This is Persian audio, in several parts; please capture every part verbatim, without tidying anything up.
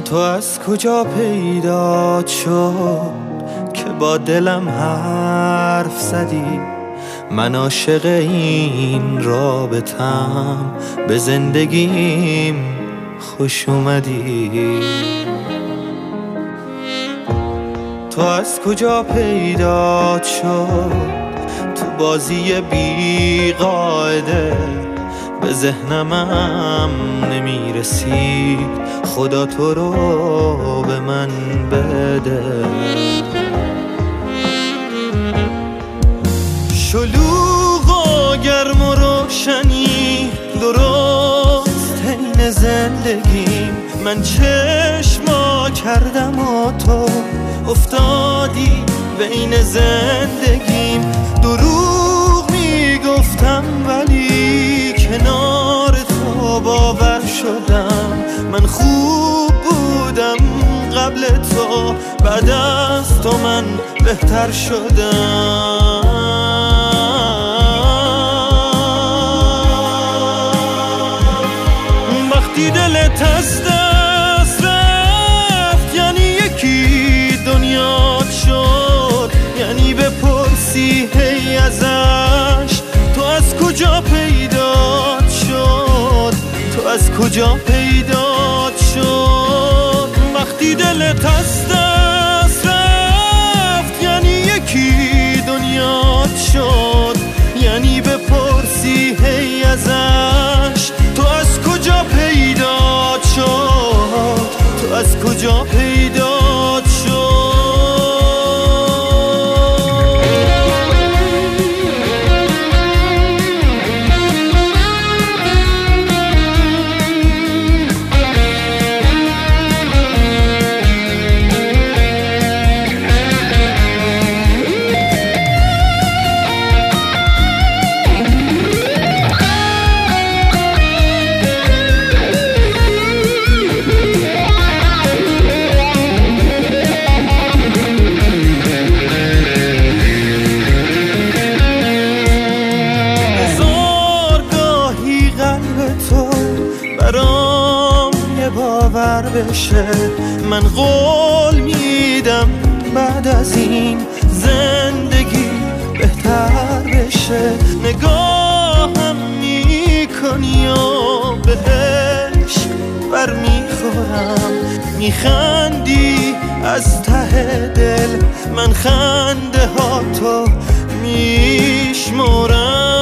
تو از کجا پیدا شد که با دلم حرف زدی؟ من عاشق این رابطم، به زندگیم خوش اومدی. تو از کجا پیدا شد تو بازی بی قاعده؟ به ذهنمم نمیرسید، خدا تو رو به من بده. شلوغ و گرم و روشنی درست حین زندگیم، من چشما کردم و تو افتادی بین زندگیم. دروغ میگفتم ولی کنار تو باور شدم. من خوب بودم قبل تو، بعد از تو من بهتر شدم. وقتی دلت از دست رفت یعنی یکی دنیات شد، یعنی بپرسی هی ازش تو از کجا پیدات شد، تو از کجا پیدات شد. وقتی دلت از دست رفت یعنی یکی دنیات شد، یعنی بپرسی هی ازش تو از کجا پیدات شد، تو از کجا پیدات شد. برام یه باور بشه، من قول میدم بعد از این زندگی بهتر بشه. نگاهم میکنی و بهش بر میخورم، میخندی از ته دل، من خنده ها تو میشمرم.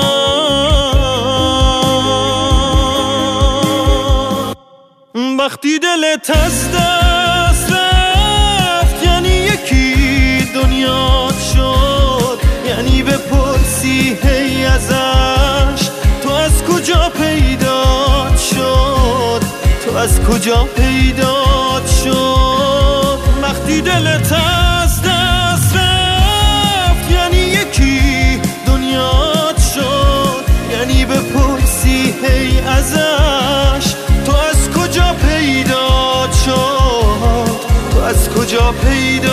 وقتی دلت از دست رفت یعنی یکی دنیات شد، یعنی بپرسی هی ازش تو از کجا پیدات شد، تو از کجا پیدات شد. وقتی دلت از دست رفت یعنی یکی دنیات شد، یعنی بپرسی هی ازش تو از کجا پیدات شد، تو از کجا پیدا